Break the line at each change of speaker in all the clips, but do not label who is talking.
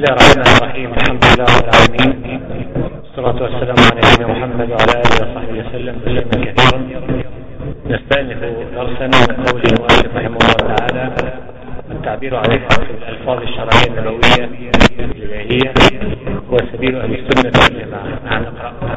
الله الرحمن الرحيم. الحمد لله رب العالمين، والصلاة والسلام على نبينا محمد وعلى آله وصحبه وسلم تسليما كثيرا. نستأنف درسنا من قول المؤلف رحمه الله تعالى: التعبير عن الألفاظ الشرعية النبوية الإلهية هو سبيل أهل السنة والجماعة. نعم، نقرأ.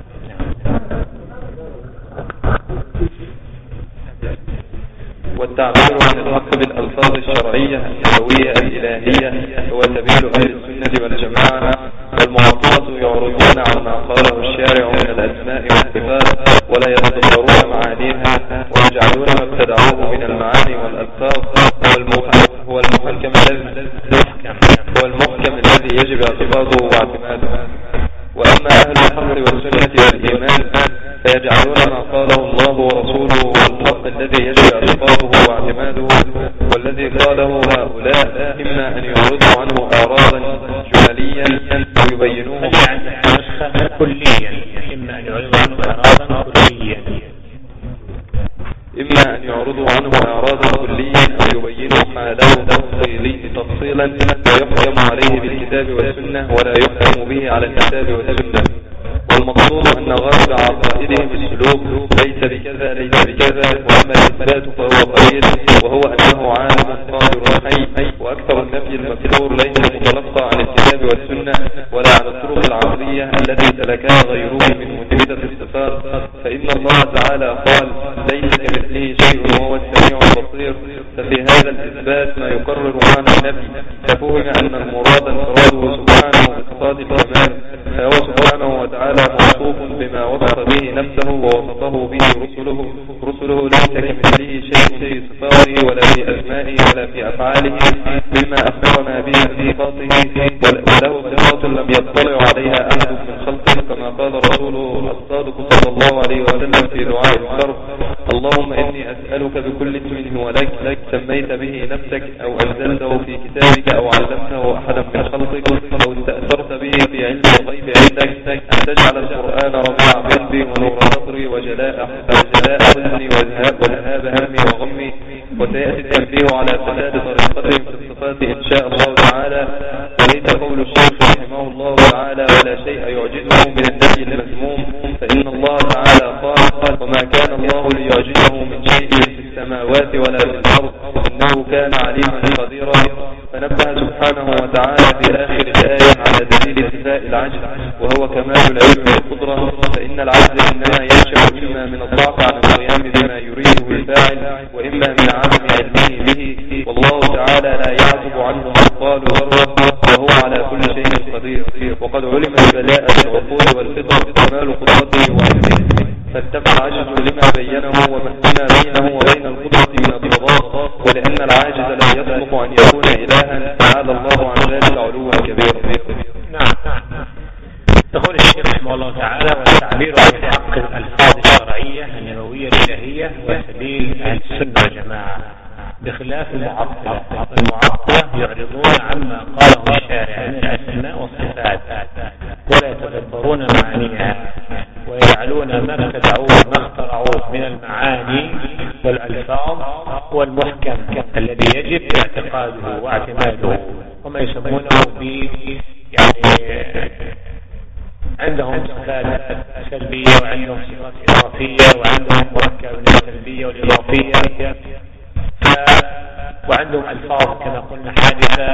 والتعبير عن الحق بالألفاظ الشرعية النبوية الإلهية هو سبيل أهل السنة والجماعة، والمعطلة يعرضون عما قاله الشارع من الأسماء والصفات ولا يتدبرون معانيها، ويجعلون ما ابتدعوه من المعاني والألفاظ هو المحكم الذي يجب اعتقاده واعتماده. وأما أهل الحق والسنة والإيمان فيجعلون ما قاله الله ورسوله هو الحق الذي يجب اعتقاده واعتماده، والذي قاله هؤلاء إما أن يعرضوا عنه أعراضا جماليا ويبينوه
كليا، إما أن يعرضوا عنه أعراضا كليا، أو
يبينوا حاله تفصيلا ويحكم عليه بالكتاب والسنة ولا يحكم به على الكتاب والسنة. والمقصود أن غالب عقائدهم السلوك ليس بكذا وأما الإثبات فهو قليل، وهو أنه عالم قادر حي، وأكثر النفي المذكور ليس متلقى عن الكتاب والسنة ولا عن الطرق العقلية التي سلكها غيره من مثبتة الصفات. فإن الله تعالى قال: ليس كمثله شيء وهو السميع البصير. ففي هذا الإثبات ما يقرر معنى النفي، ففهم أن المراد انفراده سبحانه بصفات الكمال، فهو سبحانه وتعالى موصوف بما وصف به نفسه ووصفه به رسله ليس كمثله شيء في صفاته ولا في أسمائه ولا في أفعاله مما أخبرنا به في صفاته، وله صفات لم يطلع عليها أحد من خلقه، كما قال رسوله الصادق صلى الله عليه وسلم في دعاء الشرف: اللهم إني أسألك بكل اسم هو لك سميت به نفسك أو أنزلته في كتابك أو علمته أحدا من خلقك أو استأثرت به في علم الغيب عندك أن تجعل القرآن ربيع قلبي ونور صدري وجلاء حزني وذهاب همي وغمي. وسيأتي التنبيه على فساد طريقتهم في الصفات إن شاء الله تعالى. وليس قول الشيخ رحمه الله تعالى: ولا شيء يعجزه من النفي المذموم، فإن الله تعالى قال: وما كان الله ليعجزه من شيء في السماوات ولا في الأرض إنه كان عليما قديرا. فنبه سبحانه وتعالى في آخر الآية على دليل انتفاء العجز، وهو كمال العلم والقدرة، فإن العجز إنما ينشأ إما من الضعف عن القيام بما يريده الفاعل، وإما من عدم علمه به، والله تعالى لا يعزب عنه مثقال ذرة وهو على كل شيء قدير. وقد علم ببلاءة العقول والفطر كمال قدرته وعلمه، فانتفى العجز لما بينه ومثلنا بينه وبين القدرة من التضاد، ولأن العاجز لا يصلح أن يكون إلها تعالى الله عن ذلك علوا كبيرا.
نعم. يقول الشيخ رحمه الله تعالى: والتعبير عن حق الألفاظ الشرعية النبوية الإلهية وسبيل أهل السنة والجماعة، بخلاف المعطلة يعرضون عما قاله الشارع من الأسماء والصفات ولا يتدبرون معانيها، ويجعلون ما ابتدعوه ما اخترعوه من المعاني والألفاظ هو المحكم الذي يجب اعتقاده واعتماده، وما يسمونه عندهم صفات سلبية وعندهم صفات إضافية وعندهم مركب من السلبية والإضافية، وعندهم ألفاظ كما قلنا حادثة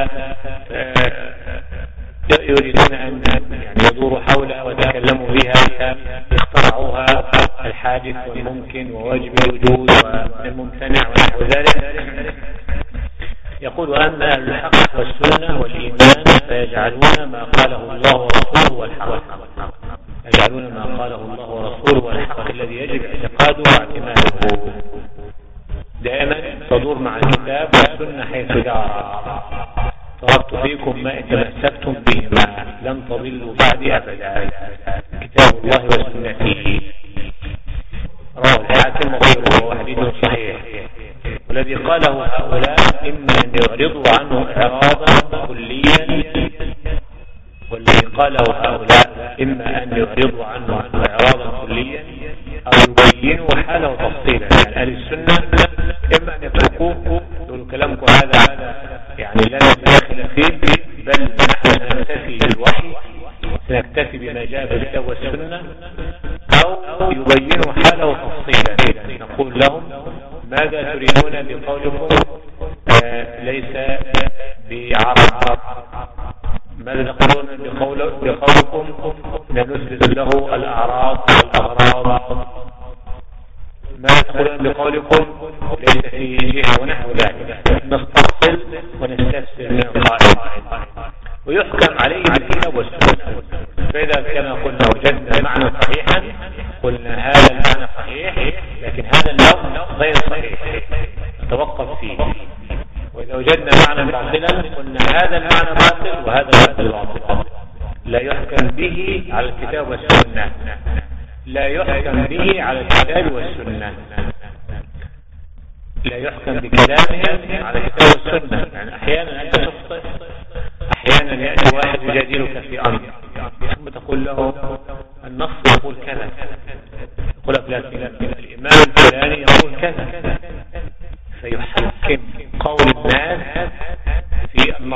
يريدون أن يدوروا حولها ويتكلموا بها، اخترعوها الحادث والممكن وواجب الوجود والممتنع ونحو ذلك. يقول: أما أهل الحق والسنة والإيمان فيجعلون ما قاله الله ورسوله والحق، يجعلون ما قاله الله ورسوله والحق الذي يجب اعتقاده واعتماده، دائما تدور مع الكتاب والسنة حيث دار. تركت فيكم ما إن تمسكتم بهما لن تضلوا بعدي أبدا، كتاب الله وسنته. رواه الحاكم وغيره وحديث صحيح. والذي قاله هؤلاء إما أن يعرضوا عنه إعراضا كليا، أو يبينوا حاله تفصيلا. يعني أهل السنة إما أن يتركوه يقولوا كلامكم هذا يعني لا ندخل فيه، بل نحن بما جاء في الكتاب والسنة أو يبينوا حاله تفصيلا. نقول لهم ماذا تريدون بقولكم ليس بعرض؟ ماذا تقولون بقولكم نثبت له الأعراض والأغراض؟ ماذا تقولون بقولكم ليس في جهة ونحو ذلك؟ نستفصل ونستفسر من القائل ويحكم عليه بالكتاب والسنة. فإذا كما قلنا وجدنا معنى صحيحا قلنا هذا المعنى صحيح، لكن هذا اللفظ غير صحيح نتوقف فيه. وإذا وجدنا معنى باطلا قلنا هذا المعنى باطل وهذا اللفظ باطل، لا يحكم به على الكتاب والسنة، لا يحكم به على الكتاب والسنة، لا يحكم بكلامهم على الكتاب والسنة. يعني أحيانا أنت تخطئ، أحيانا يأتي واحد يجادلك في أمر ثم تقول له النص يقول كذا، يقول لكن الإمام الفلاني يقول كذا، فيحكم قول الناس في النص.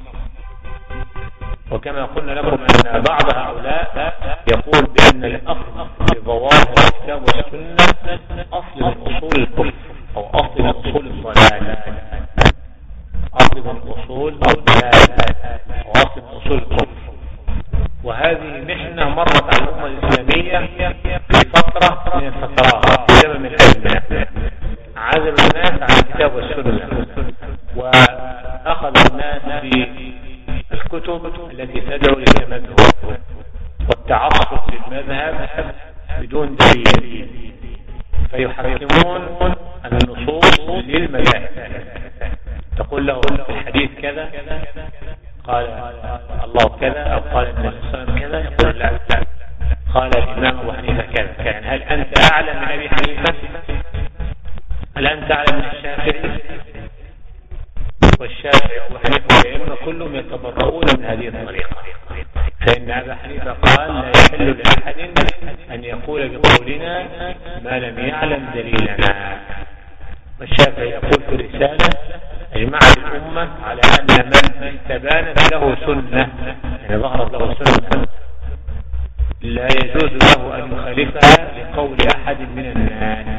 وكما قلنا لكم أن بعض هؤلاء يقول بأن الأصل لظواهر الكتاب والسنة أصل من أصول الكفر أو أصل من أصول الضلال، أصل من أصول الضلال أو أصل من أصول الكفر. وهذه محنة مرت على الأمة الإسلامية في فترة من الفترات في زمن الأزمنة، عزلوا الناس عن الكتاب والسنة وأخذ الناس بالكتب التي تدعو للتمذهب والتعصب للمذهب بدون دليل، فيحكمون النصوص للمذاهب. تقول له الحديث كذا قال الله كذا أو قال النبي صلى الله عليه وسلم كذا، يقول لا قال الإمام أبو حنيفة كذا. يعني هل أنت أعلم من أبي حنيفة؟ هل أنت أعلم من الشافعي؟ والشافعي وأبو حنيفة والأئمة كلهم يتبرؤون من هذه الطريقة، فإن أبا حنيفة قال لا يحل لأحد أن يقول بقولنا ما لم يعلم دليلنا. والشافعي يقول في الرسالة اجمعت الأمة على أن من استبانت له سنة، يعني ظهرت له سنة، لا يجوز له أن يخالفها لقول أحد من الناس.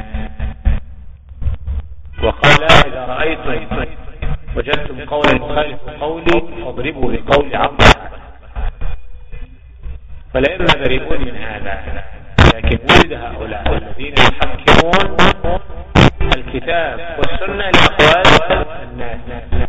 وقال إذا رأيتم وجدتم قولا يخالف قولي فاضربوا لقول عبد. فالأئمة بريئون من هذا، لكن ولد هؤلاء الذين يحكمون الكتاب والسنة لأقوال الناس.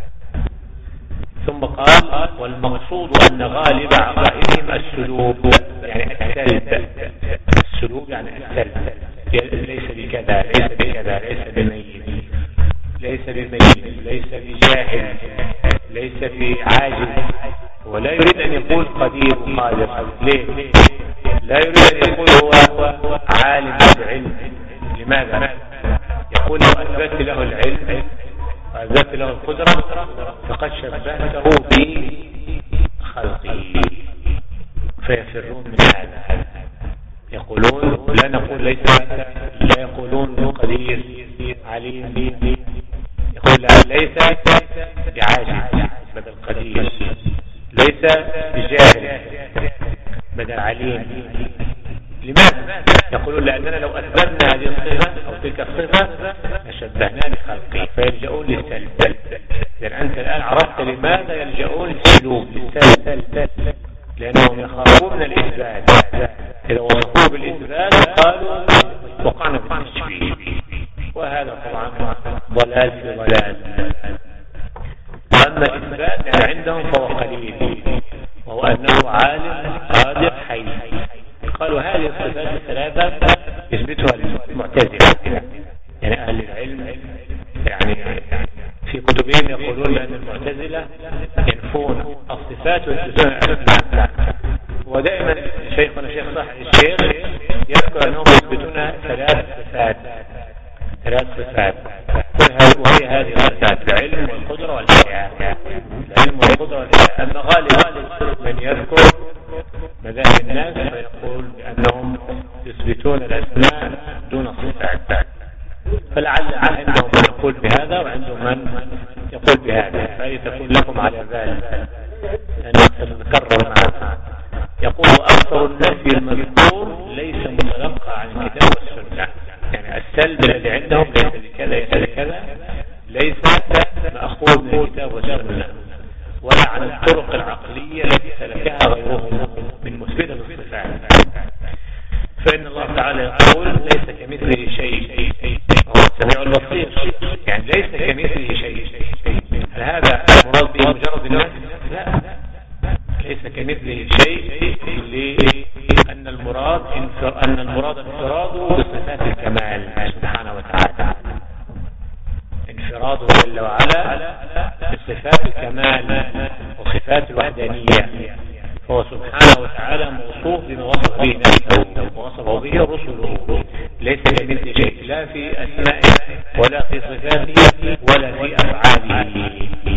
ثم قال والمقصود أن غالب عقائدهم السلوب، يعني السلب. السلوب يعني السلب، ليس بكذا ليس بكذا ليس بميت ليس بميت ليس بجاهل ليس بعاجز. ولا يريد أن يقول قدير وقادر، ليه؟ لا يريد أن يقول هو عالم بالعلم. لماذا؟ يقول لو أثبت له العلم وأثبت له القدرة فقد شبهته بخلقه، فيفرون من هذا. يقولون لا نقول ليس، لا يقولون قدير عليم، يقول ليس بعاجز بدل قدير، ليس بجاهل بدل عليم. لماذا؟ يقولون لأننا لو أثبتنا هذه الصفة أو تلك الصفة لشبهنا بخلقه، فيلجؤون للسلب. لأن أنت الآن عرفت لماذا يلجؤون للسلوب للسلب، لأنهم يخافون من الإثبات. إذا وصفوا بالإثبات قالوا وقعنا بالتشبيه، وهذا طبعا ضلال في ضلال. وأما الإثبات يعني عندهم فهو قليل، وهو أنه عالم قادر حي. قالوا هذه الصفات الثلاثة يثبتها المعتزلة، يعني أهل العلم يعني في كتبهم يقولون بأن المعتزلة ينفون الصفات ويثبتون الأسماء. ودائما شيخنا شيخ صالح الشيخ يذكر أنهم يثبتون ثلاث صفات، وهي هذه الصفات: العلم والقدرة والحياة. العلم والقدرة والحياة. أما غالبا من يذكر مذاهب الناس فيقول بأنهم يثبتون الأسماء دون الصفات. فلعل عندهم من يقول بهذا وعندهم من يقول بهذا، فهي تكون لكم على ذلك لأنه سنتكرر معنا. يقول فسروا النفي المذكور ليس متلقى عن الكتاب والسنة. يعني السلب الذي عندهم ليس لكذا ليس لكذا ليس مأخوذ من الكتاب والسنة ولا عن الطرق العقلية التي سلكها غيرهم من مثبتة الصفات. فإن الله تعالى يقول ليس كمثله شيء هو السميع البصير، يعني ليس كمثله شيء. هل هذا المراد به مجرد النفي؟ لا، ليس كمثله شيء لأن المراد انفراده بصفات الكمال سبحانه وتعالى، انفراده جل وعلا بصفات الكمال وصفات الوحدانية. فهو سبحانه وتعالى موصوف بما وصف به نفسه ووصفه به رسله، ليس كمثله شيء لا في أسمائه ولا في صفاته ولا في أفعاله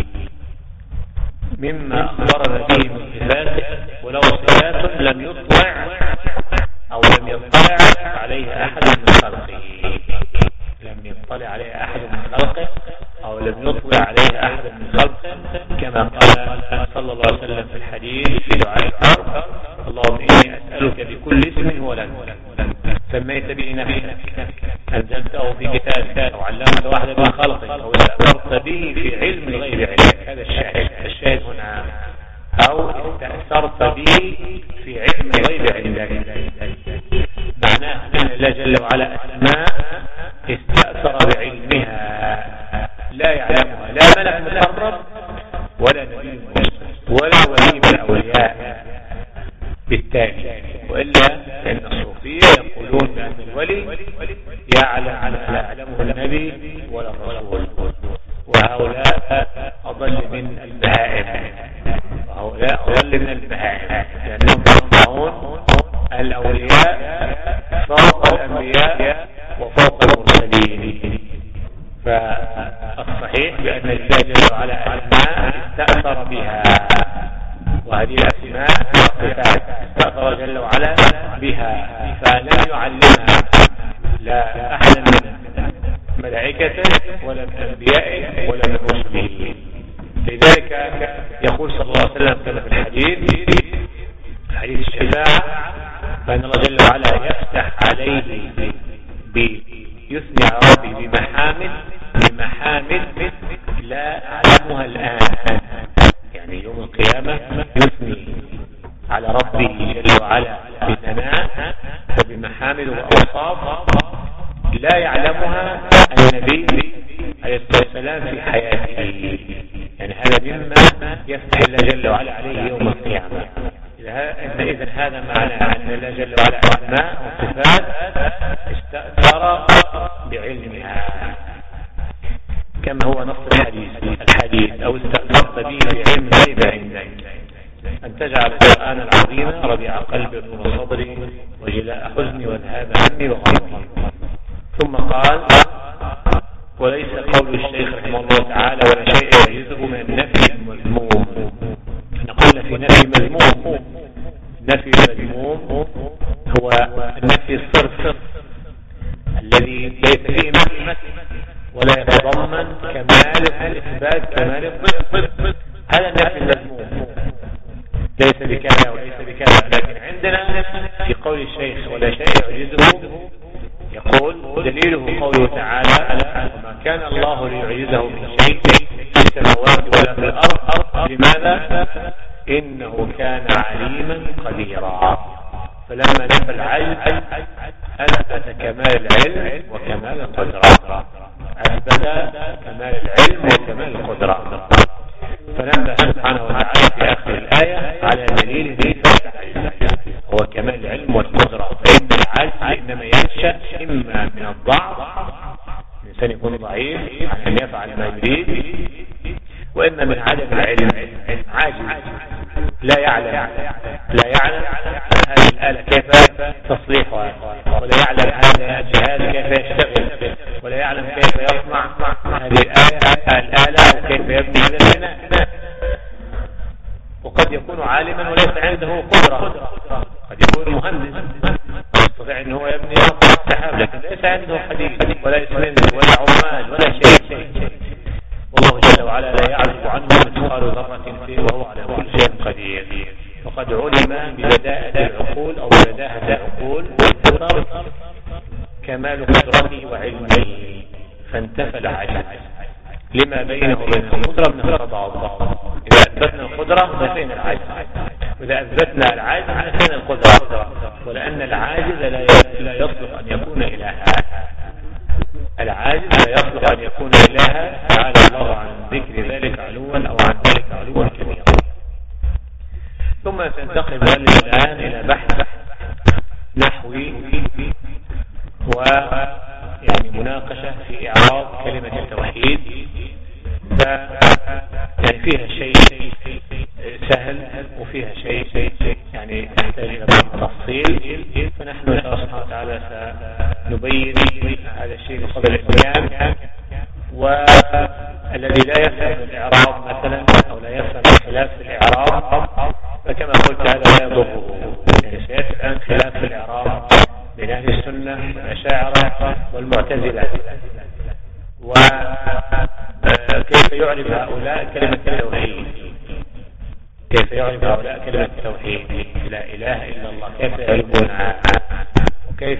مما أخبرنا به من صفاته، ولو صفات لم يطلع أو لم يطلع عليها أحد من خلقه، لم يطلع عليها أحد من خلقه أو لم يطلع عليها أحد من خلقه، كما قال صلى الله عليه وسلم في الحديث في دعاء الحرب: اللهم إني أسألك بكل اسم هو لك سميت به نفسك أنزلته في كتابك أو علمت واحدة من خلقك أو استأثرت به في علم الغيب عندك. هذا الشاهد هنا، أو استأثرت به في علم الغيب عندك. معناه أن الله جل وعلا أسماء استأثر بعلمها لا يعلمها لا ملك مقرب ولا نبي ولا ولي من الأولياء بالتالي. وإلا فإن الصوفية يقولون بأن الولي يعلم ما لا يعلمه النبي ولا الرسول، وهؤلاء أضل من البهائم، لأنهم يصنعون الأولياء فوق الأنبياء وفوق المرسلين. فالصحيح بأن الله جل وعلا أسماء استأثر بها، وهذه الأسماء والصفات استأثر جل وعلا بها، فلم يعلمها لا أحد من ملائكته ولا من أنبيائه ولا من رسله. لذلك يقول صلى الله عليه وسلم كما في حديث الشفاعة: فإن الله جل وعلا يفتح عليه يثني على ربه بمحامد لا أعلمها الآن. يعني يوم القيامة يثني على ربه جل وعلا بثناء وبمحامد وأوصاف لا يعلمها النبي عليه الصلاة والسلام في حياته. يعني هذا مما يفتح الله جل وعلا عليه يوم القيامة. إذن هذا معنى أن الله جل وعلا أسماء وصفات استأثر بعلمها كما هو نص الحديث أو استأثرت به بعلم الغيب عندك، أن تجعل القرآن العظيم ربيع قلبي ونور صدري وجلاء حزني وذهاب همي وغمي. ثم قال: وليس قول الشيخ رحمه الله تعالى ولا شيء يعجزه من النفي المذموم. نقول في نفي مذموم، النفي المذموم هو النفي الصرف الذي ليس فيه مثل ولا يتضمن كمال الإثبات كمال الضد. هذا النفي المذموم، ليس بكذا وليس بكذا. لكن عندنا في قول الشيخ ولا شيء يعجزه يقول دليله قوله تعالى: وما كان الله ليعجزه من شيء في السماوات ولا في الأرض. لماذا؟ إنه كان عليما قديرا. فلما نفى العلم أثبت كمال العلم وكمال القدرة، أثبت كمال العلم وكمال القدرة. فنبه سبحانه وتعالى في آخر الآية على دليل هو كمال العلم والقدرة. فإن العجز إنما ينشأ إما من الضعف، الإنسان يكون ضعيف عن أن يفعل ما يريد، وإما من عدم العلم، عاجز لا يعلم هذه الآلة كيف تصليحها، ولا يعلم هذا الجهاز كيف يشتغل، ولا يعلم كيف يصنع هذه الآلة وكيف يبني هذا البناء. وقد يكون عالما وليس عنده قدرة، قد يكون مهندس يستطيع ان هو يبني السحاب، لكن ليس عنده حديد ولا اسمنت ولا عمال ولا شيء. والله جل وعلا لا يعرف عنه مثقال ذرة فيه وهو على كل شيء قدير. وقد علم ببداءة العقول أو بداهة العقول والفطر كمال قدرته وعلمه، فانتفى العجز لما بينه وبين القدرة من التضاد. إذا أثبتنا القدرة نفينا العجز، وإذا أثبتنا العجز نفينا القدرة، ولأن العاجز لا يصلح أن يكون إلها. العاجز لا يصلح أن يكون إلها، تعالى الله عن ذكر ذلك علوا أو عن ذلك علوا كبيرا. ثم تنتقل الآن إلى بحث نحوي ويعني مناقشة في إعراب كلمة التوحيد، يعني فيها شيء سهل وفيها شيء يعني يحتاج إلى بعض التفصيل، فنحن إن شاء الله سبحانه وتعالى سنبين هذا الشيء قبل الأيام. والذي لا يفهم الإعراب مثلا أو لا يفهم الخلاف في الإعراب فكما قلت هذا لا يضره، يعني سيفهم خلاف في الإعراب بين أهل السنة والأشاعرة والمعتزلة، وكيف يعرف هؤلاء كلمة التوحيد، كيف يعرف هؤلاء كلمة التوحيد لا إله إلا الله، كيف يعرفونها، وكيف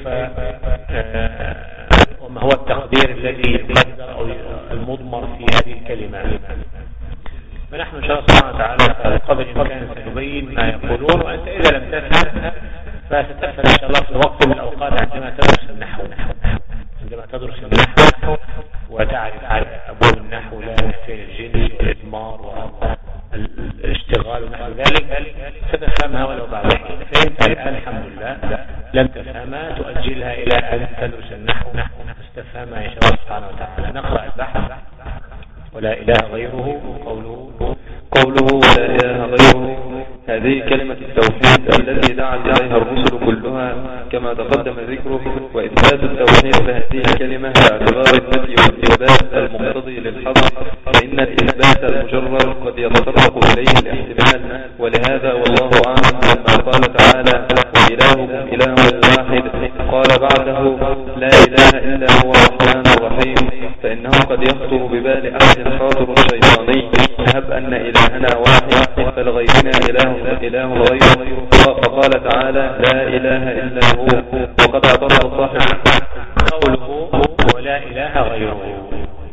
وما هو التقدير الذي يقدر أو المضمر في هذه الكلمة. فنحن إن شاء الله سبحانه وتعالى قبل الإمكان سنبين ما يقولون، وأنت إذا لم تفهم فستفهم إن شاء الله في وقت من الأوقات عندما تدرس النحو، عندما تدرس النحو وتعرف أبواب النحو، لا نفي الجنس والإضمار والاشتغال ونحو ذلك، ستفهمها ولو بعد حين. فهمت الآن الحمد لله، لم تفهمها تؤجلها إلى أن تدرس النحو تستفهمها إن شاء الله سبحانه وتعالى. نقرأ البحث. ولا إله غيره،
قوله ولا إله غيره، هذه كلمة التوحيد التي دعت إليها الرسل كلها كما تقدم ذكره. وإثبات التوحيد لهذه الكلمة باعتبار النفي والإثبات المقتضي للحظ، فإن الإثبات المجرد قد يتطرق إليه الاحتمال. ولهذا والله أعلم لما قال تعالى وإلهكم إله واحد قال بعده لا إله إلا هو الرحمن الرحيم، فإنه قد يخطر ببال أحد خاطر شيطاني هب أن إلهنا واحد فلغيرنا إله غيره، فقال تعالى لا إله إلا هو. وقد اعترض صاحب
قوله ولا إله غيره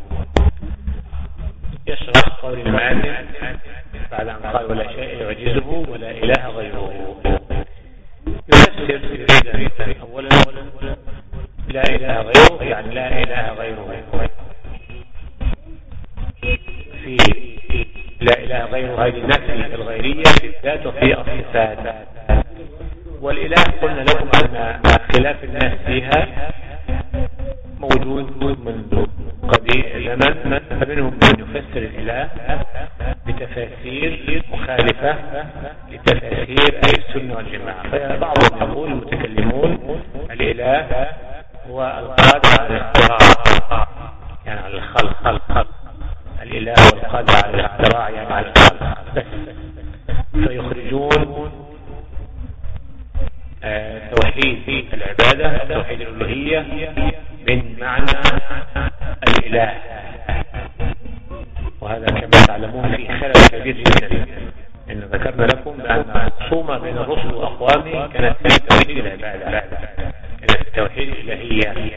يشرح قول المؤلف بعد أن قال ولا شيء يعجزه ولا إله غيره، يفسر أولا لا إله غيره يعني لا إله غيره، في لا إله غيره هذه نفي الغيرية في الذات وفي الصفات. والإله قلنا لكم أن خلاف الناس فيها موجود منذ قديم زمن، فمنهم من يفسر الإله بتفاسير مخالفة لتفاسير أهل السنة والجماعة. فبعضهم يقول المتكلمون الإله هو القادر على الاختراع يعني على الخلق، الإله والقادر على الاختراع يعني على الخلق بس، فيخرجون توحيد العبادة توحيد الألوهية من معنى الإله، وهذا كما تعلمون في خلل كبير جدا. إن ذكرنا لكم بأن الخصومة بين الرسل وأقوامه كانت في توحيد العبادة، كانت في توحيد الإلهية.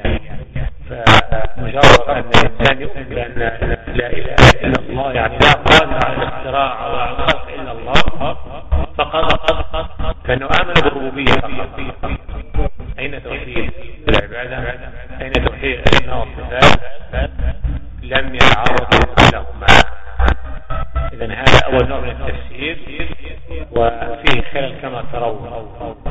فمجرد أن الإنسان يؤمن بأن لا إله إلا الله يعني لا قادر على الاختراع وعلى الخلق إلا الله فقط، فإنه آمن بالربوبية فقط. أين توحيد العبادة؟ أين توحيد الأسماء والصفات؟ لم يتعرضوا لهما. إذن هذا أول نوع من التفسير وفيه خلل كما ترون.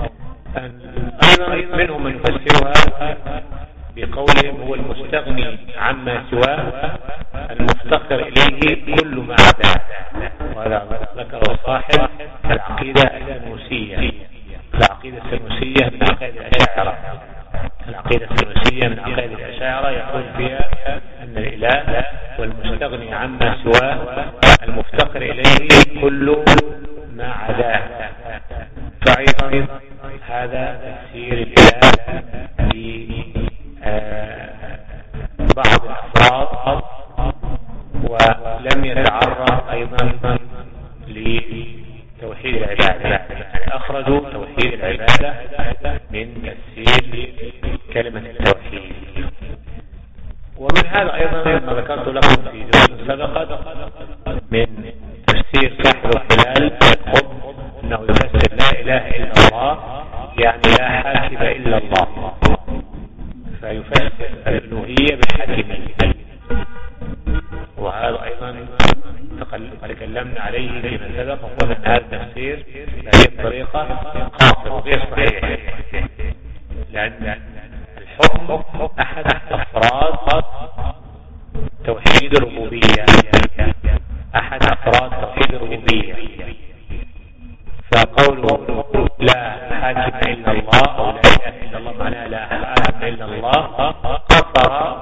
أيضا منهم من يفسرها بقولهم هو المستغني عما سواه المفتقر إليه كل ما عداه، وهذا ذكر صاحب العقيدة السنوسية. العقيدة السنوسية من عقائد الأشاعرة، العقيدة السنوسية من عقائد الأشاعرة يقول فيها أن الإله والمستغني عما سواه المفتقر إليه كل ما عداه. فأيضا هذا تفسير الإله بعض الأفراد، ولم يتعرض أيضا لتوحيد العبادة. أخرجوا توحيد العبادة من تفسير كلمة التوحيد. ومن هذا أيضا ما ذكرت لكم في دروس سبقت من تفسير صاحب الخلال القطب أنه يفسر لا إله إلا الله يعني لا حاكم إلا الله، فيفسر الألوهية بالحاكمية. وهذا أيضا تكلمنا عليه فيما سبق، وقلنا أن هذا التفسير بهذه الطريقة قاصر وغير صحيح، لأن الحكم أحد أفراد توحيد الربوبية، أحد أفراد توحيد الربوبية. فقوله لا حاكم إلا الله أو لا إله إلا الله معناه لا حاكم إلا الله قصر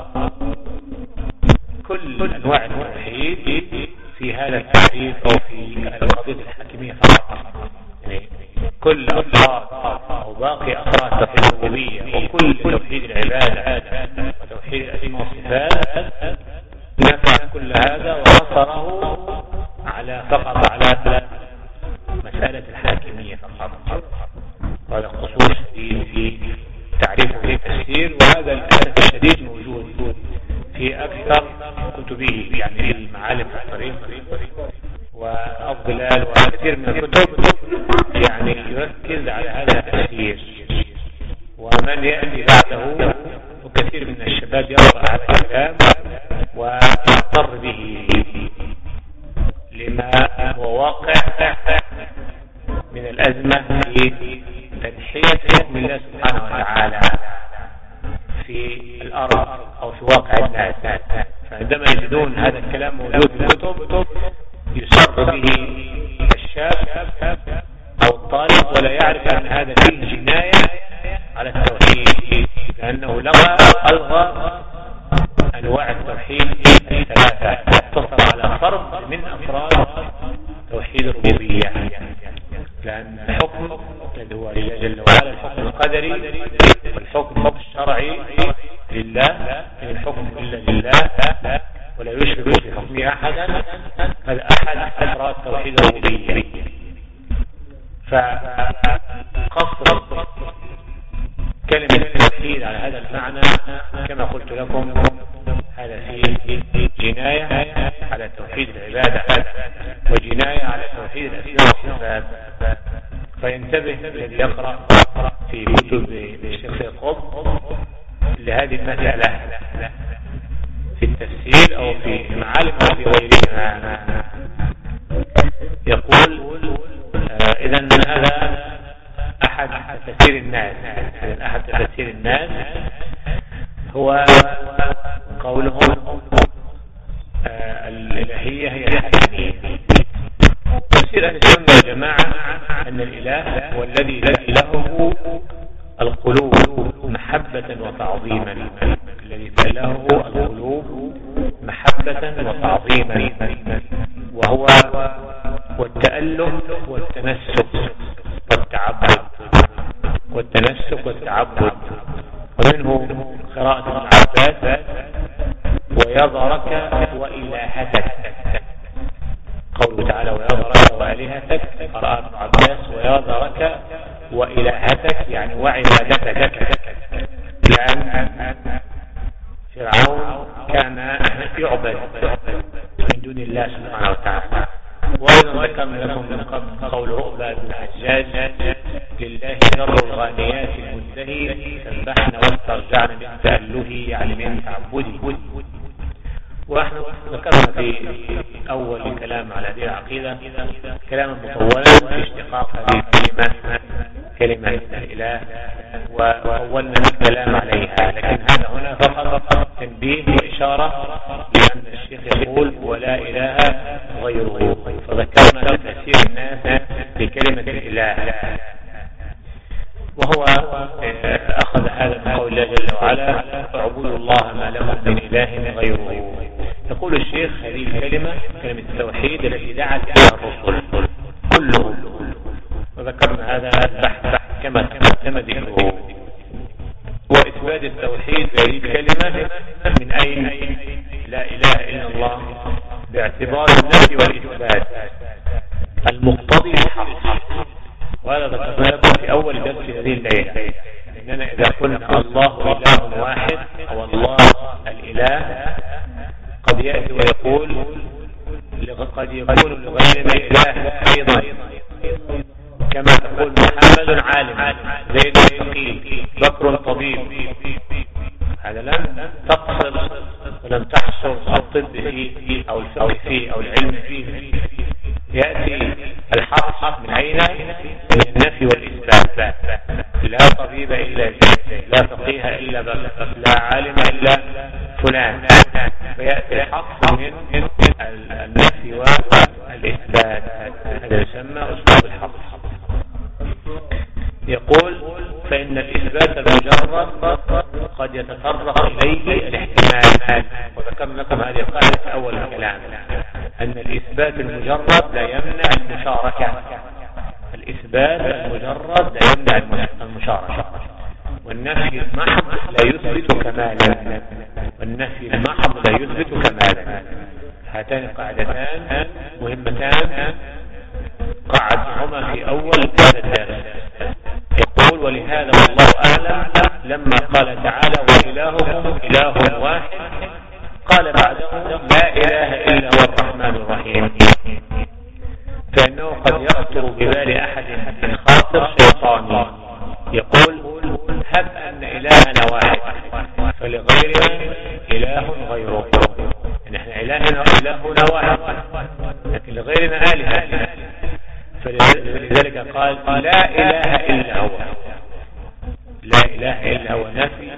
كل أنواع التوحيد في هذا التعريف أو في قضية الحاكمية فقط. يعني كل أفراد أو باقي أفراد توحيد الربوبية وكل توحيد العبادة وتوحيد الأسماء والصفات نفع كل هذا وقصره فقط على مسألة الحاكمية فقط. وهذا خصوص في تعريفه في التفسير، وهذا للأسف الشديد موجود في أكثر كتبه، يعني المعالم في الطريق والظلال وكثير من الكتب يعني يركز على هذا التفسير. ومن يأتي بعده وكثير من الشباب يقرأ هذا الكلام ويضطر به لما هو واقع من الأزمة في تنحية حكم الله سبحانه وتعالى في الأرض أو في واقع الناس. فعندما يجدون هذا الكلام موجود في الكتب يسر به الشاب أو الطالب ولا يعرف أن هذا فيه جناية على التوحيد، لأنه ألغى أنواع التوحيد الثلاثة، اقتصر على فرد من أفراد توحيد الربوبية. لأن الحكم الذي هو لله جل وعلا الحكم القدري والحكم الشرعي لله، إن الحكم إلا لله ولا يشرك في حكمه أحدا، هذا أحد أفراد توحيد الربوبية. فقصر كلمة التوحيد على هذا المعنى كما قلت لكم هذا فيه جناية على توحيد العبادة وجناية على توحيد الأسماء والصفات. فينتبه الذي يقرأ في كتب الشيخ القطب لهذه المسألة في التفسير أو في المعالم أو في غيرها. يقول إذن هذا أحد تفسير الناس. أحد تفسير الناس هو قولهم الإلهية هي الحاكمية. تفسير أهل السنة والجماعة أن الإله هو الذي له القلوب محبة وتعظيما، الذي له القلوب محبة وتعظيما، وهو والتأله والتنسك والتعبد ومنه قراءة ابن عباس ويظهرك وإلهتك، قوله تعالى ويظهرك وإلهتك، قراءة ابن عباس ويظهرك وإلهتك يعني وعبادتك، لأن فرعون كان يعبد من دون الله سبحانه وتعالى. وأيضا ذكرنا لكم من قبل قول عقبة بن الحجاج لله ذر الغانيات المنتهي سبحنا واسترجعنا من تأله يعني من تعبده. ونحن ذكرنا في أول الكلام على هذه العقيدة كلاما مطولا في اشتقاق هذه كلمة الإله وأولنا الكلام عليها، لكن هذا هنا فقط تنبيه وإشارة لأن الشيخ يقول ولا إله غيره، فذكرنا تفسير الناس بكلمة الإله، وهو أخذ هذا من قول الله جل وعلا فاعبدوا الله ما لكم من إله غيره. يقول الشيخ هذه الكلمة كلمة التوحيد التي دعت إليها الرسل كلهم، وذكرنا هذا البحث كما تم ذكره، وإثبات التوحيد بهذه الكلمة من أين لا إله إلا الله باعتبار النفي والإثبات المقتضي الحق، وهذا ذكرنا لكم في أول درس هذه الليلة، إننا إذا قلنا الله إله واحد أو الله الإله قد يأتي ويقول قد يكون لغيرنا إله أيضا، كما تقول محمد عالم، زيد فقيه، بكر طبيب. هذا لم تقصر ولم تحصر الطب فيه أو الفقه فيه أو العلم فيه. يأتي الحق من أين؟ من النفي والإثبات. لا طبيب إلا زيد، لا فقيه إلا بكر، لا عالم إلا فلان. فيأتي الحق من النفي والإثبات. هذا يسمى أسلوب الحق. يقول فإن الإثبات المجرد قد يتطرق إليه الاحتمال، وذكرنا لكم هذه القاعدة في أول الكلام، أن الإثبات المجرد لا يمنع المشاركة. الإثبات المجرد لا يمنع المشاركة، والنفي المحض لا يثبت كمالا، والنفي المحض لا يثبت كمالا. هاتان قاعدتان مهمتان قعدهما في أول هذا الدرس. يقول ولهذا والله أعلم لما قال تعالى وإلهكم إله واحد قال بعده لا إله إلا هو الرحمن الرحيم، فإنه قد يخطر ببال أحد من خاطر شيطاني يقول هب أن إلهنا واحد فلغيرنا إله غيره، يعني احنا إلهنا واحد لكن لغيرنا آلهة. فلذلك قال لا إله إلا هو، لا إله إلا هو نفي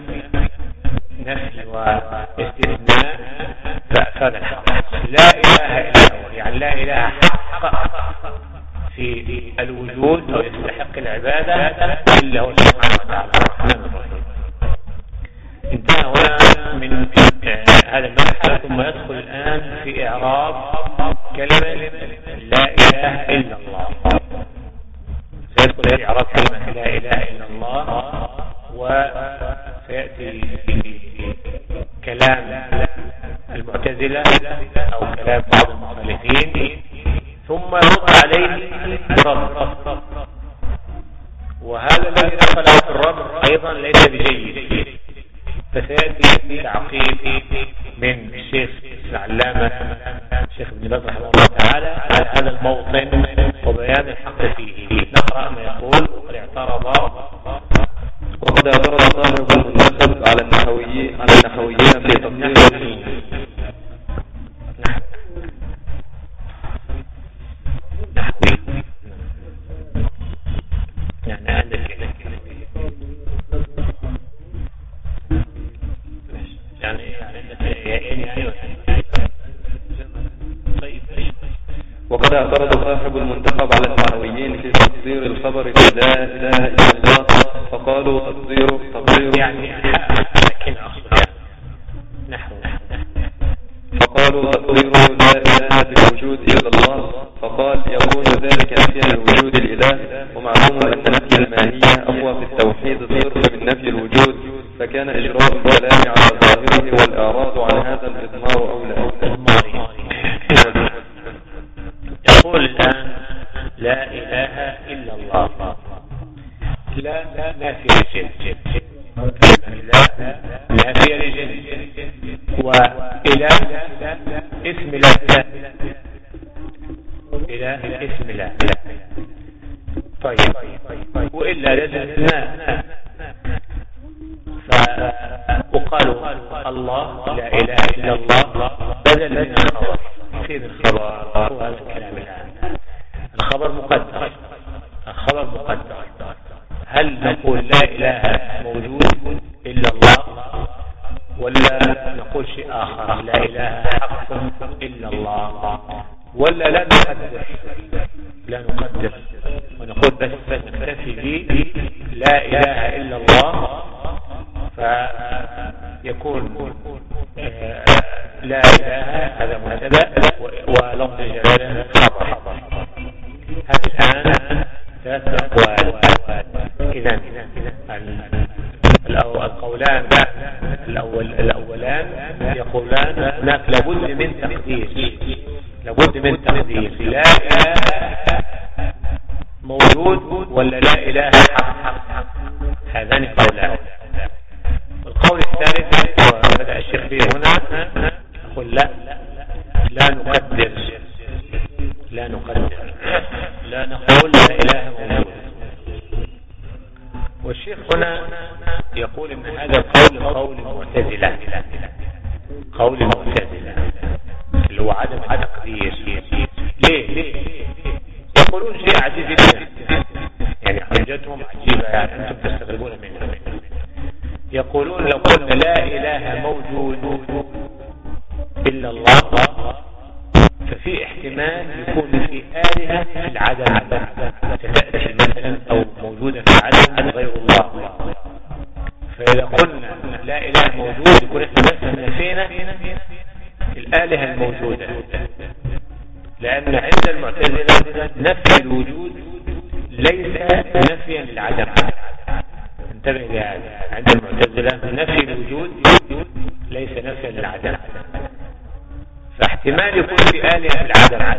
واستثناء فأفاد الحق. لا إله إلا هو يعني لا إله حق في الوجود أو يستحق العبادة إلا هو سبحانه وتعالى الرحمن الرحيم. انتهى هنا من هذا المبحث، ثم يدخل الآن في إعراب كلمة لا إله إلا الله. سيدخل في إعراب كلمة لا إله إلا الله، وسيأتي كلام المعتزلة أو كلام بعض المخالفين، ثم يرد عليه برد. وهذا الذي دخله في الرد أيضا ليس بجيد، فسيأتي تعقيب من الشيخ العلامة الشيخ ابن باز رحمه الله تعالى على هذا الموطن وبيان الحق فيه. نقرأ ما يقول
وقد اعترض صاحب المنتخب على النحويين في تفسير
يعني عندك
وقد اعترض صاحب المنتخب على النحويين في تفسير الخبر لا إله إلا الله، فقالوا تقديره
يعني
فقالوا تقديره لا إله بالوجود إلا الله، فقال يكون ذلك نفيا لوجود الإله، ومعلوم أن نفي الماهية أقوى في التوحيد الصرف من نفي الوجود، فكان إجراء الكلام على ظاهره والإعراض عن هذا الإضمار أولى.
يقول الآن لا إله إلا الله، لا نافية للجنس، لا نافية للجنس، وإله اسم لا، إله اسم لا. طيب وإلا لازم ما وقالوا الله لا إله إلا الله بدل من الخبر. فين الخبر؟ هو هذا الكلام الآن. الخبر مقدر. هل نقول لا إله موجود إلا الله، ولا نقول شيء آخر لا إله حق إلا الله، ولا لا نقدر ونقول بس نكتفي به لا إله إلا الله، فيكون لا إله هذا مبتدا ولفظ جلاله خبر. هذه الآن ثلاث أقوال. إذن القولان الأولان يقولان هناك لابد من تقدير لا إله موجود ولا لا إله حق؟ هذان قولان. والقول الثالث وبدأ الشيخ به هنا يقول لا نقدر، لا نقول لا إله موجود. والشيخ هنا يقول إن هذا القول قول المعتزلة، اللي هو عدم تقدير. ليه؟ يقولون شيء عجيب جدا، يعني حجتهم عجيبة، يعني أنتم تستغربون منه. يقولون لو قلنا لا إله موجود إلا الله ففي احتمال يكون في آلهة في العدم ستأتي مثلا أو موجودة في العدم غير الله. فإذا قلنا لا إله موجود يكون احنا بس نفينا الآلهة الموجودة، لأن عند المعتزلة نفي الوجود ليس نفيا للعدم. انتبه لهذا، عند المعتزلة نفي الوجود ليس نفيا للعدم، فاحتمال يكون في آلهة العدم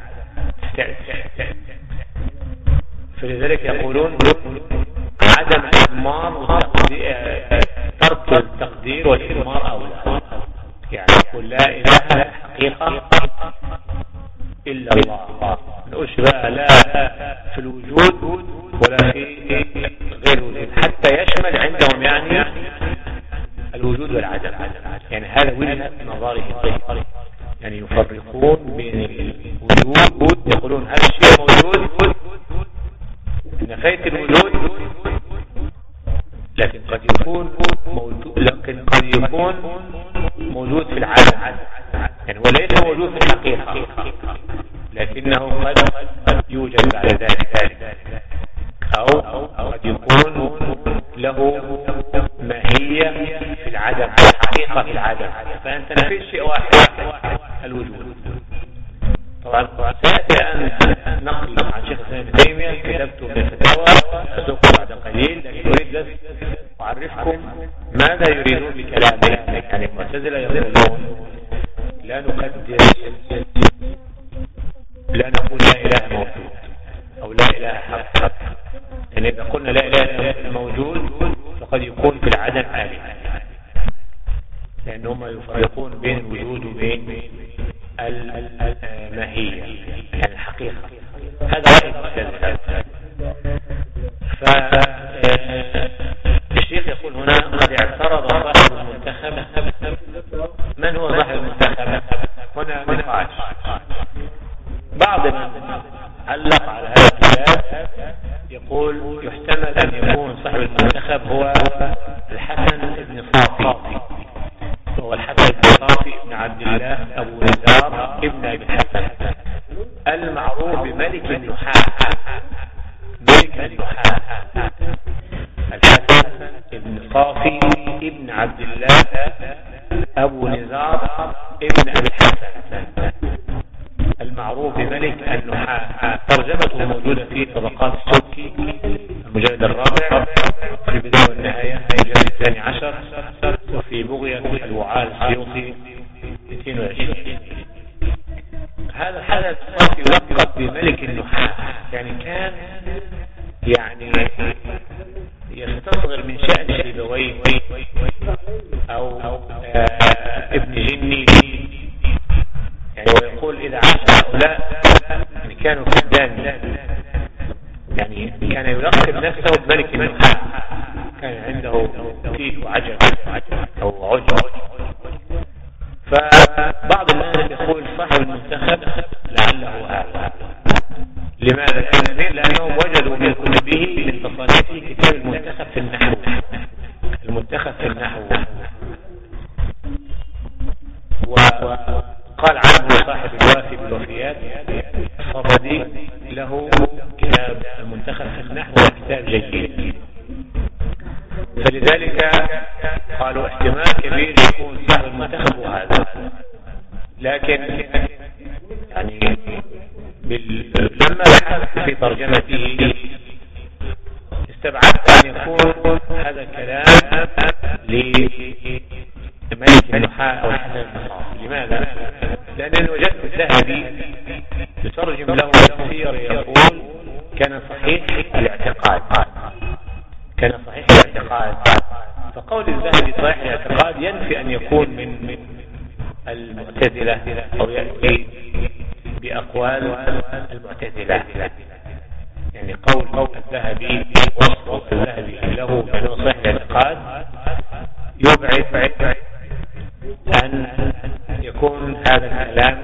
فلذلك يقولون عدم الإضمار ترك التقدير والإضمار أولى. يعني يقول لا إله حقيقة إلا الله، نقولش بقى لا في الوجود ولا في غير الوجود، حتى يشمل عندهم يعني الوجود والعدم. يعني هذا وجهة نظرهم، يعني يفرقون بين الوجود، يقولون هذا الشيء موجود، نفيت الوجود، لكن قد يكون موجود في العدم، يعني وليس موجود في الحقيقة لكنه قد يوجد بعد ذلك، أو قد يكون له ماهية في العدم، حقيقة في العدم، فأنت نفيت شيء واحد الوجود. طبعا سيأتي أن نقل عن شيخ الإسلام ابن تيمية، كتبته في الفتاوى أسوق بعد قليل، لكن أريد بس أعرفكم ماذا يريدون بكلامه. يعني المعتزلة يقولون لا نقدر، لا نقول لا إله موجود أو لا إله حق، يعني إذا قلنا لا إله موجود فقد يكون في العدم آلهة، لأنهم يفرقون بين الوجود وبين الماهية يعني الحقيقة. هذا رأي المعتزلة. فالشيخ يقول هنا قد اعترض صاحب المنتخب. من هو صاحب المنتخب؟ هنا نقاش. بعض من علق على هذا الكتاب يقول يحتمل أن يكون صاحب المنتخب هو الحسن بن صافي، هو الحسن بن صافي بن عبد الله أبو نزار ابن أبي الحسن المعروف بملك النحاة. الحسن بن صافي ابن عبد الله أبو نزار ابن أبي الحسن المعروف بملك النحاة. ترجمته موجودة في طبقات السبكي المجلد الرابع في البداية والنهاية المجلد الثاني عشر، وفي بغية الوعاء السيوطي 220. هذا الحسن الصافي يلقب بملك النحاة، يعني كان يعني يستصغر من شأن سيبويه أو ابن جني، يعني ويقول إذا عاش هؤلاء يعني كانوا كدان، يعني كان يلقب نفسه بملك النحاة، كان عنده فيه وعجب أو عجب. فبعض الناس يقول صاحب المنتخب لعله هذا. لماذا؟ لأنهم وجدوا من كتبه من تصانيفه كتاب المنتخب في النحو، المنتخب في النحو، وقال عنه صاحب الوافي بالوفيات الصردي له كتاب المنتخب في النحو وكتاب جيد، فلذلك قالوا احتمال كبير يكون صاحب المنتخب هذا. لكن يعني لما بحثت في ترجمته استبعدت أن يكون هذا الكلام لملك النحاة أو الحسن بن صافي. لماذا؟ لأن وجدت الذهبي يترجم له تفسير يقول كان صحيح الاعتقاد. فقول الذهبي صحيح الاعتقاد ينفي أن يكون من المعتزلة أو يأتي بأقوال المعتزلة. يعني قول الذهبي وصف الذهبي له بأنه صحيح الاعتقاد يبعد أن يكون هذا الكلام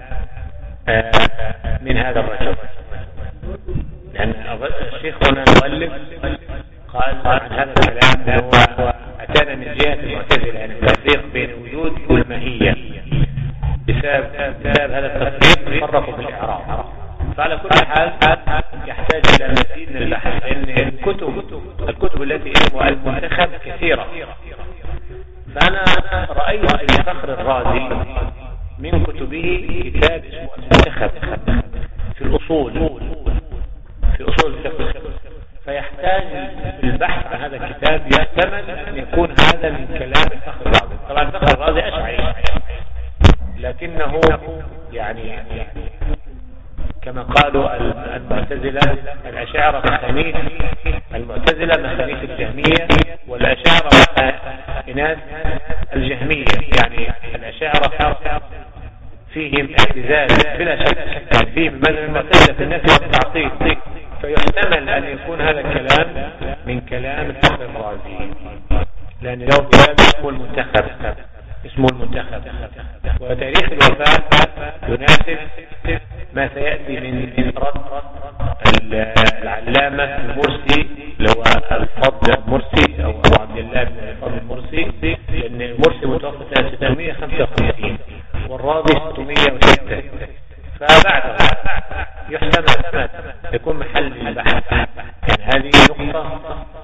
من هذا الرجل، لأن الشيخ هنا المؤلف قال عن هذا الكلام أنه أتانا من جهة المعتزلة، يعني التفريق بين الوجود والماهية. بسبب هذا التفريق فرقوا في الإعراب. فعلى كل حال يحتاج إلى مزيد من البحث، لأن الكتب التي اسمها المنتخب كثيرة. فأنا رأيت في فخر الرازي من كتبه كتاب اسمه المنتخب في الأصول الفقه، فيحتاج البحث عن هذا الكتاب. يحتمل أن يكون هذا من كلام فخر الرازي. طبعا فخر الرازي أشعري، لكنه يعني كما قالوا المعتزلة الأشاعرة مخانيث، المعتزلة مخانيث الجهمية، والأشاعرة إناث الجهمية. يعني الأشاعرة فيهم اعتزال بلا شك، يعني فيهم مذهب المعتزلة في النفي والتعطيل، فيحتمل أن يكون هذا الكلام من كلام فخر الرازي، لأن له كتاب اسمه المنتخب. وتاريخ الوفاة يناسب ما سيأتي من رد العلامة المرسي، لو الفضل المرسي أو عبد الله بن الفضل المرسي، لأن المرسي متوفى سنة 655 والرازي 606، فبعده يحتمل يكون محل البحث. يعني هذه نقطة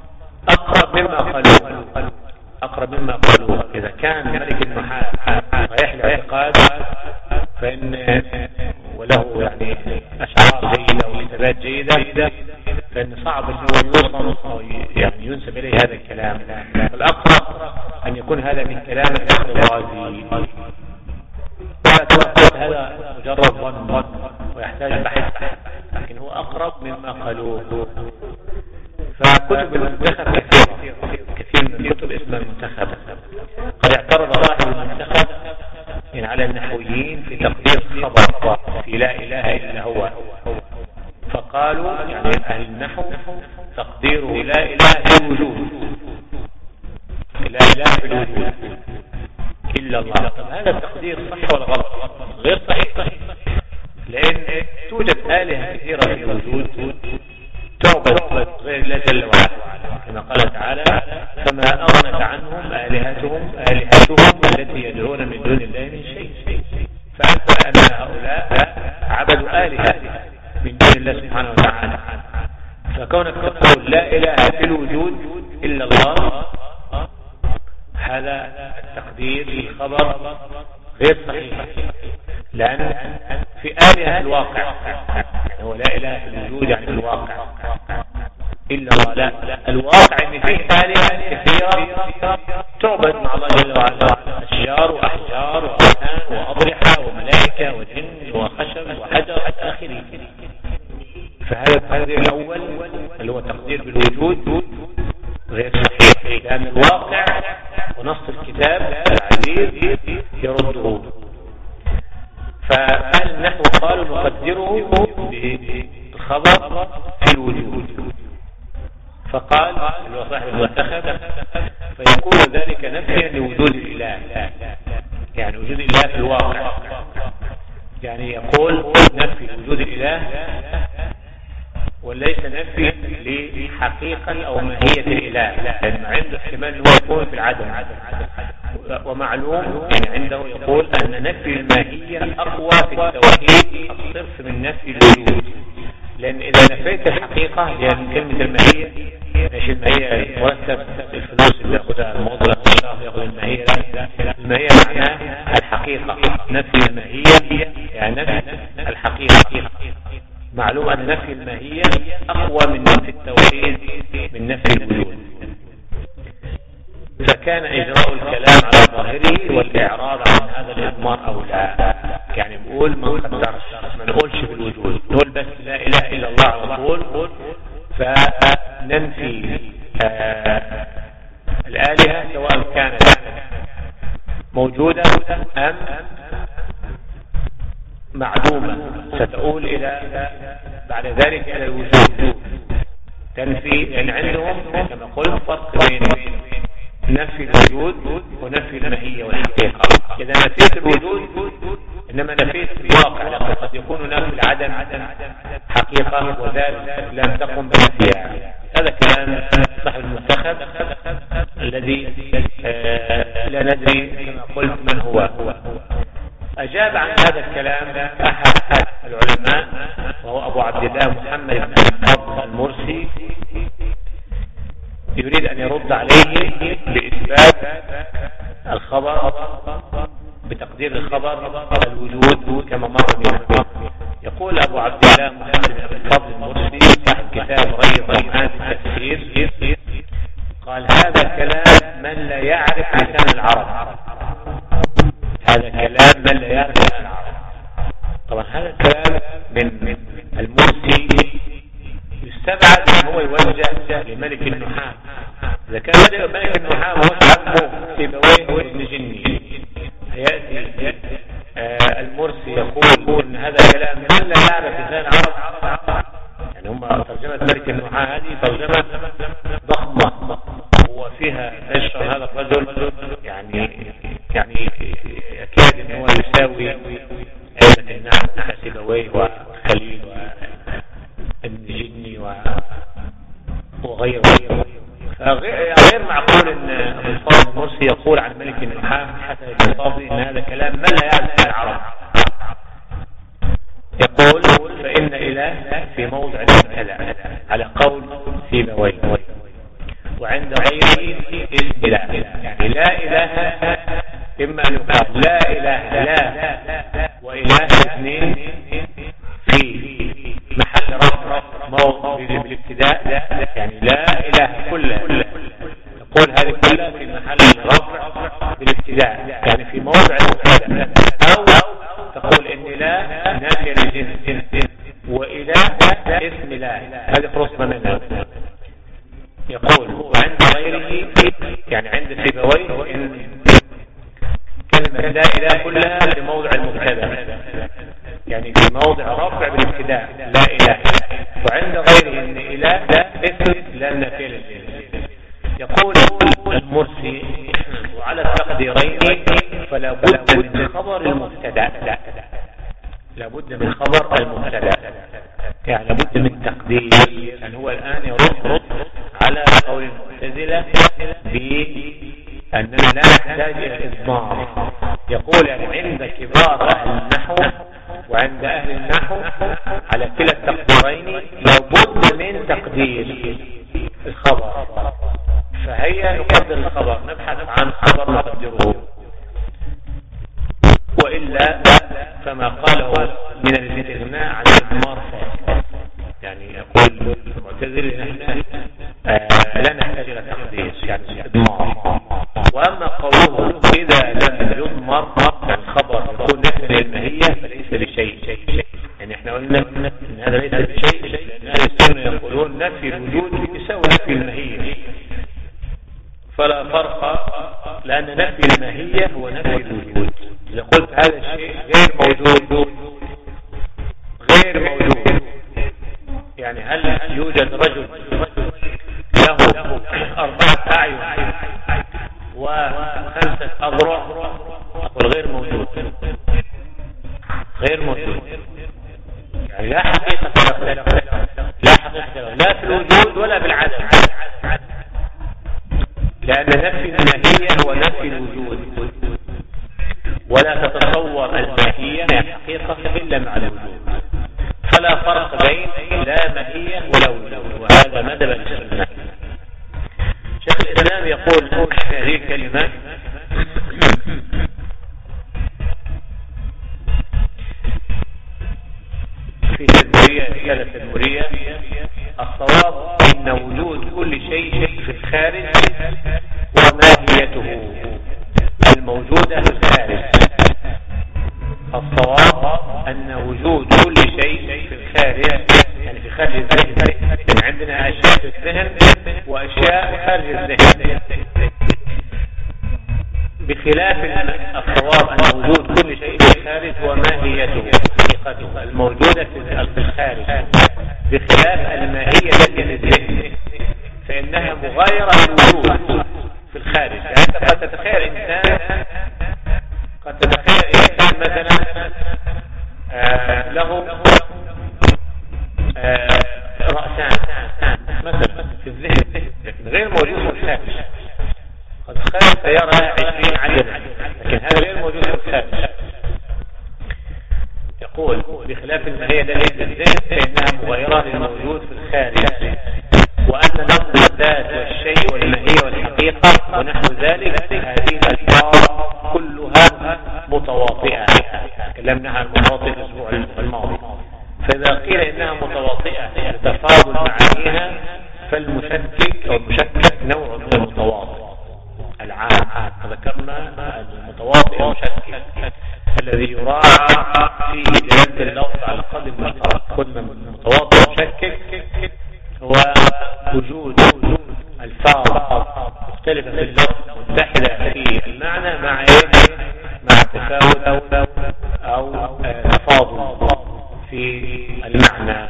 أقرب مما قالوه. إذا كان ملك المحال صحيح الاعتقاد فإن وله يعني أشعار جيدة وكتابات جيدة، فإن صعب أن يوصل أو يعني ينسب إليه هذا الكلام. فالأقرب أن يكون هذا من كلام فخر الرازي. هذا مجرد ظن ويحتاج بحث، لكن هو أقرب مما قالوه. فكتب المنتخب كثير من الكتب اسمها المنتخب. قد اعترض صاحب المنتخب على النحويين في تقدير خبر في لا إله إلا هو، فقالوا يعني أهل النحو تقديره لا إله في الوجود، لا إله في الوجود إلا الله. طب هذا التقدير صح ولا غلط؟ غير صحيح، لأن توجد آلهة كثيرة في الوجود تعبد غير الله جل وعلا، كما قال تعالى: فما أغنت عنهم آلهتهم التي يدعون من دون الله من شيء. فأنت أن هؤلاء عبدوا آلهة من دون الله سبحانه وتعالى، فكونك تقول لا إله في الوجود إلا الله، هذا التقدير الخبر غير صحيح، لأن في آلهة الواقع، هو لا إله في الوجود يعني في الواقع إلا الله. لا، الواقع أن فيه آلهة كثيرة تعبد مع الله جل وعلا، أشجار وأحجار وأوثان وأضرحة وملائكة وجن وخشب وحجر إلى آخره. فهذا التقدير الأول اللي هو تقدير بالوجود غير صحيح، لأن الواقع ونص الكتاب العزيز يرده. فأهل النحو قالوا نقدره بالخبر في الوجود، فقال صاحب المنتخب: فيكون ذلك نفيا لوجود الإله، يعني وجود الإله في الواقع، يعني يقول نفي وجود الإله وليس نفي لحقيقة أو ماهية الإله، لأنه عنده احتمال أنه يكون في العدم. ومعلوم يعني عنده يقول أن نفي الماهية أقوى في التوحيد الصرف من نفي الوجود، لأن إذا نفيت الحقيقة، لأن كلمة الماهية مش الماهية مرتب الفلوس اللي يأخذها الموظف والشهر يأخذ الماهية، لا، الماهية معناها الحقيقة. نفي الماهية يعني نفي الحقيقة. معلوم أن نفي الماهية أقوى من نفي التوحيد من نفي الوجود. فكان إجراء الكلام على ظاهره والإعراض عن هذا الإضمار أولى. يعني بقول ما نقدرش، ما نقولش في الوجود، نقول بس لا إله إلا الله على طول، فننفي الآلهة سواء كانت موجودة أم معدومة، ستؤول إلى بعد ذلك إلى الوجود. تنفي، لأن عندهم كما قلت فرق بين نفي الوجود ونفي الماهية والحقيقة. إذا نفيت الوجود إنما نفيت الواقع، لكن قد يكون نفي العدم حقيقة وذلك لم تقم بنفيها. هذا كلام صاحب المنتخب الذي لا ندري كما قلت من هو. أجاب عن هذا الكلام أحد العلماء وهو أبو عبد الله محمد بن الفضل المرسي، يريد أن يرد عليه بإثبات الخبر، بتقدير الخبر الوجود كما مر بنا. يقول أبو عبد الله محمد بن الفضل المرسي صاحب كتاب ري الظمآن في التفسير، قال هذا كلام من لا يعرف لسان العرب. هذا كلام من لا يعرف لسان العرب. طبعا هذا الكلام من المرسي يستبعد ان هو يوجه لملك النحاة. اذا كان ملك النحاة هو عمه سيبويه وابن جني، يأتي المرسي يقول ان هذا كلام من لا يعرف لسان العرب. يعني هم ترجمة ملك النحاة هذه ترجمة ضخمة وفيها نشر هذا الرجل يعني يكاد ان هو يساوي أئمة النحو سيبويه وخليل وابن جني وغيره. غير معقول ان ابو الفضل المرسي يقول عن ملك النحاة حسن القصاصي ان هذا كلام من لا يعرف العرب. يقول فإن إله في موضع المبتدأ على قول سيبويه، وعند غيره اسم إله. يعني لا إله إما أن يقال لا إله لا وإله اثنين في محل رفع موضع بالابتداء، يعني لا إله كلها، يقول هذه كلها في محل رفع بالابتداء يعني في موضع المبتدأ. أو تقول إن لا نافية للجنس وإله اسم لا، هذه خلصنا منها. يقول وعند غيره يعني عند سيبويه إن كلمة لا إله كلها في موضع المبتدأ، يعني في موضع رفع بالابتداء لا إله. وعند غيره إن إله اسم لا نافية للجنس. يقول المرسي وعلى التقديرين فلا بد من خبر المبتدأ، لا بد من خبر المبتدأ، يعني لا بد من تقدير. يعني هو الآن يرد على قول المعتزلة بأننا لا نحتاج إلى الإضمار. يقول يعني عند كبار أهل النحو وعند أهل النحو على كلا التقديرين لا بد من تقدير الخبر، فهيا نقدر الخبر، نبحث عن خبر نقدره، وإلا فما قاله من الاستغناء عن الإضمار فاسد. يعني يقول المعتزلة نحن لا نحتاج إلى تقدير يعني إضمار. وأما قوله إذا لم يضمر يعني خبر يكون نفي للماهية فليس بشيء، يعني احنا قلنا إن هذا ليس بشيء، لأن أهل السنة يقولون نفي الوجود يساوي نفي الماهية، فلا فرق، لأن نفي الماهية هو نفي الوجود. إذا قلت هذا الشيء غير موجود يعني هل يوجد رجل له 4 أعين و5 أذرع؟ أقول غير موجود، يعني لا حقيقة له لا في الوجود ولا بالعدم، لأن نفي الماهية هو نفي الوجود، ولا تتصور الماهية حقيقة إلا مع الوجود، فلا فرق بين لا ماهية ولا وجود، وهذا مذهب السنة. شيخ الإسلام يقول هذه الكلمة في تدمرية الصواب إن وجود كل شيء في الخارج وماهيته الموجودة في الخارج. الصواب أن وجود كل خارج الذهن، يعني عندنا أشياء في الذهن وأشياء خارج الذهن، بخلاف الصواب أن وجود كل شيء في الخارج وماهيته حقيقته الموجودة في الخارج، بخلاف الماهية التي في الذهن فإنها مغايرة للوجود في الخارج. يعني أنت قد تتخيل إنسان مثلا له رأسان مثلا في الذهن لكن غير موجود في الخارج. قد تخيل سيارة 20 عجلة لكن هذا غير موجود في الخارج. يقول بخلاف الماهية التي في الذهن فإنها مغايرة للموجود في الخارج، وأن نفس الذات والشيء والماهية والحقيقة ونحو ذلك هذه الألفاظ كلها متواطئة. تكلمنا عن المتواطئ الأسبوع الماضي. فإذا قيل إنها متواطئة تفاضل معانيها فالمشكك أو المشكك نوع من المتواطئ العام. ذكرنا المتواطئ المشكك الذي يراعى في جلالة اللفظ على قدر المشترك. كل متواطئ مشكك هو وجود الفاظ مختلفة في اللفظ متحدة في المعنى مع تفاوت أو تفاضل في المعنى.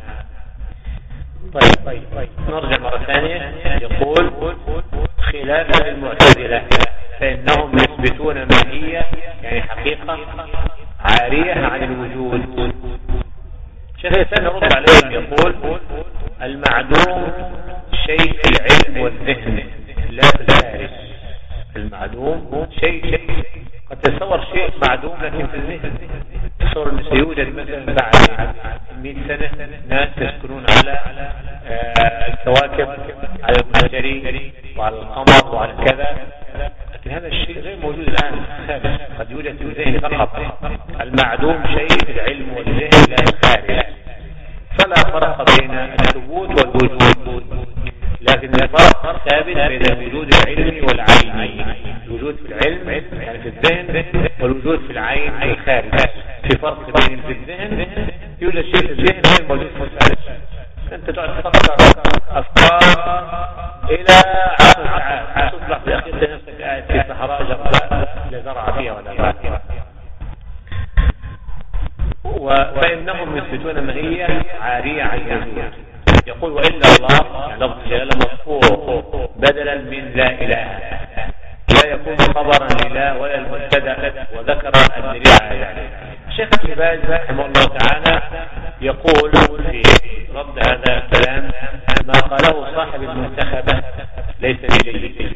طيب نرجع مرة ثانية. يقول خلافا المعتزلة فإنهم يثبتون ماهية يعني حقيقة عارية عن الوجود. شيخ الإسلام يرد عليهم يقول المعدوم شيء في العلم والذهن لا في الخارج. المعدوم شيء قد تتصور شيء معدوم لكن في الذهن. تصور أن سيوجد مثلا بعد 100 سنة ناس يسكنون على الكواكب على المشتري وعلى القمر وعلى كذا، لكن هذا الشيء غير موجود الآن في الخارج. قد يوجد في الذهن فقط. المعدوم شيء في العلم والذهن لا في الخارج. فلا فرق بين الثبوت والوجود، لكن الفرق ثابت بين الوجود العلمي والعيني. الوجود في العلم يعني في الذهن والوجود في العين في الخارج. في فرق بين في الذهن يوجد شيء في الذهن غير موجود في الخارج. انت تقعد تفكر افكار الى 10 ساعات تصبح في اخير نفسك قاعد في صحراء جرداء لا زرع فيها ولا ماء فيها. فإنهم يثبتون ماهية عارية عن الوجود. يقول وإلا الله يعني لفظ جلالة مذكور بدلا من لا إله لا يكون خبرا لله ولا المبتدأ وذكر الدليل على ذلك. الشيخ ابن باز رحمه الله تعالى يقول في رد هذا الكلام ما قاله صاحب المنتخبة ليس بجيد،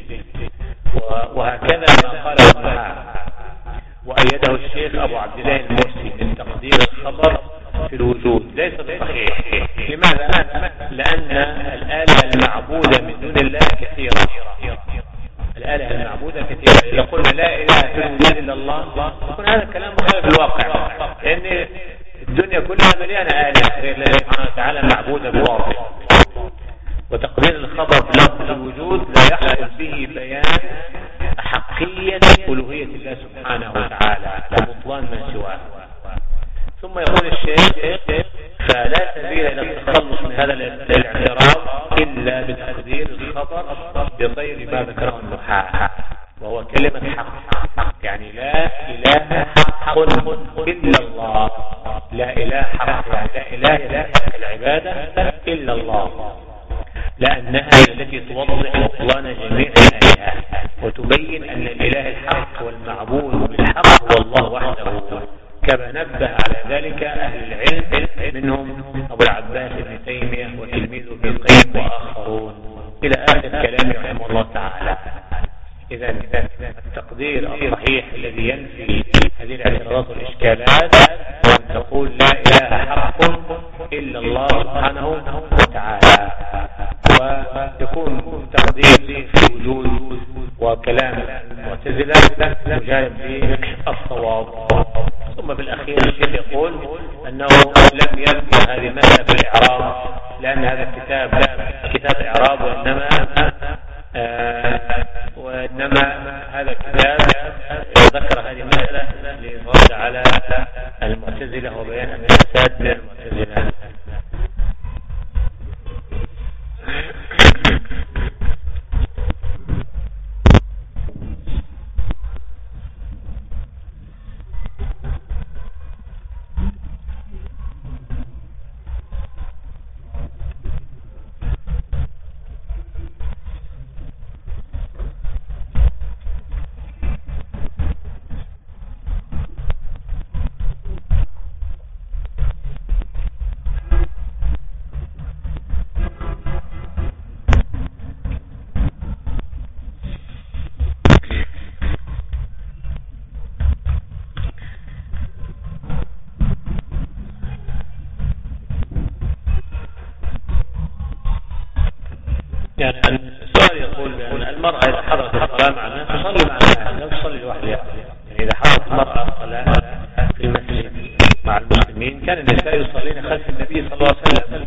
وهكذا ما قاله النحاة وأيده الشيخ أبو عبد الله المرسي من تقدير الخبر في الوجود ليس بصحيح. لماذا؟ لأن الآلهة المعبودة من دون الله كثيرة. الآلهة المعبودة كثيرة. يقول لا إله في الوجود إلا الله، يكون هذا الكلام مخالف الواقع، لأن الدنيا كلها مليانة آلهة غير الله سبحانه وتعالى معبودة بواقع. وتقدير الخبر في لفظ الوجود لا يحصل به بيان حقية ألوهية الله سبحانه وتعالى وبطلان ما سواه. ثم يقول الشيخ فلا سبيل إلى التخلص من هذا الاعتراض إلا بتقدير الخبر بغير ما ذكره النحاة، وهو كلمة حق. يعني لا إله حق إلا الله. لا إله حق يعني لا إله يستحق العبادة إلا الله، لأنها التي توضح بطلان جميع الآلهة وتبين أن الإله الحق والمعبود بالحق هو الله وحده، كما نبه على ذلك أهل العلم منهم أبو العباس ابن تيمية وتلميذه ابن القيم وآخرون إلى آخر كلامه رحمه الله تعالى. إذا التقدير الصحيح الذي ينفي هذه الاعتراضات والإشكالات وأن تقول لا إله حق إلا الله سبحانه وتعالى، ويكون تقدير في الوجود وكلام المعتزلة مجانب للصواب. ثم في الأخير الشيخ يقول أنه لم يذكر هذه المسألة في الإعراب لأن هذا الكتاب كتاب إعراب، وإنما هذا الكتاب ذكر هذه المسألة للرد على المعتزلة وبيان أن الفساد من المعتزلة. يعني السؤال يقول بأن المرأة إذا حضرت الصلاة معنا تصلي معنا، لا تصلي لوحدها. يعني إذا حضرت المرأة الصلاة في المسجد مع المسلمين كان النساء يصلين خلف النبي صلى الله عليه وسلم،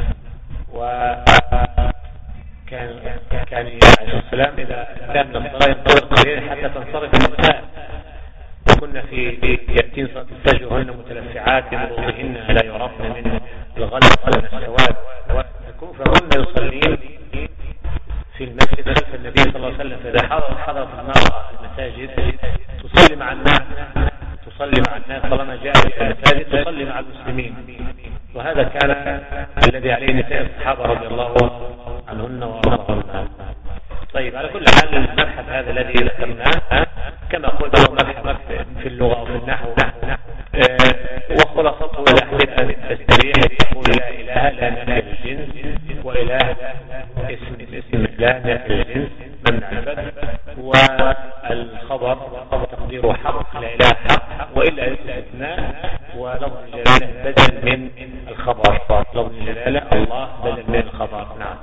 وكان عليه السلام إذا كان من الصلاة ينتظر قليلا حتى تنصرف النساء، وكنا يأتين صلاة الفجر وهن متلفعات بمروضهن لا يعرفن من الغلط ولا السواد، فهن يصلين في المسجد خلف النبي صلى الله عليه وسلم. فإذا حضرت المرأة المساجد تصلي مع الناس طالما جاءت في المساجد تصلي مع المسلمين، وهذا كان الذي عليه نساء الصحابة رضي الله عنهن وارضاهن. طيب، على كل حال المبحث هذا الذي ذكرناه كما قلت هو مبحث في اللغة وفي النحو، وخلاصته الأحداث التسريح يقول لا إله لا نافي الجنس، وإله اسم لا نافي الجنس ممنع البدء، والخبر تقديره حق لا إله حق، وإلا الاستثناء ولفظ الجلالة بدل من الخبر، لفظ الجلالة الله بدل من الخبر. نعم.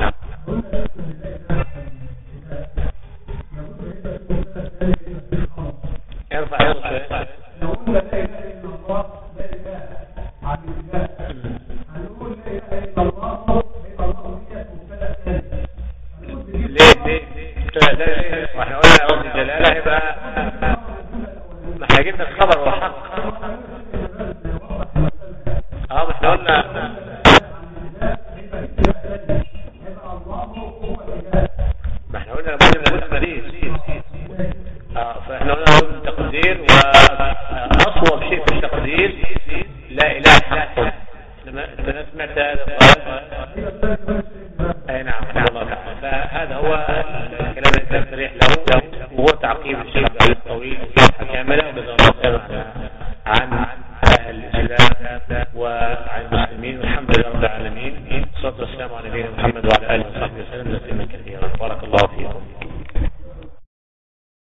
ارفع صوتك. ليه واحنا قلنا لفظ الجلالة يبقى ما احنا جبنا الخبر والحق. ما احنا قلنا لابد من المريض، فاحنا قلنا لابد من التقدير، واصوب شيء في التقدير لا اله حق. انا سمعت هذا اي نعم الله تعالى. فهذا هو كلام التشريح له، وهو تعقيب الشيخ الطويل صفحة كاملة وجزاه الله خيرا عن أهل الإسلام وعن المسلمين، والحمد لله رب العالمين. والصلاة والسلام على نبينا محمد وعلى آله وصحبه وسلم تسليما كثيرا.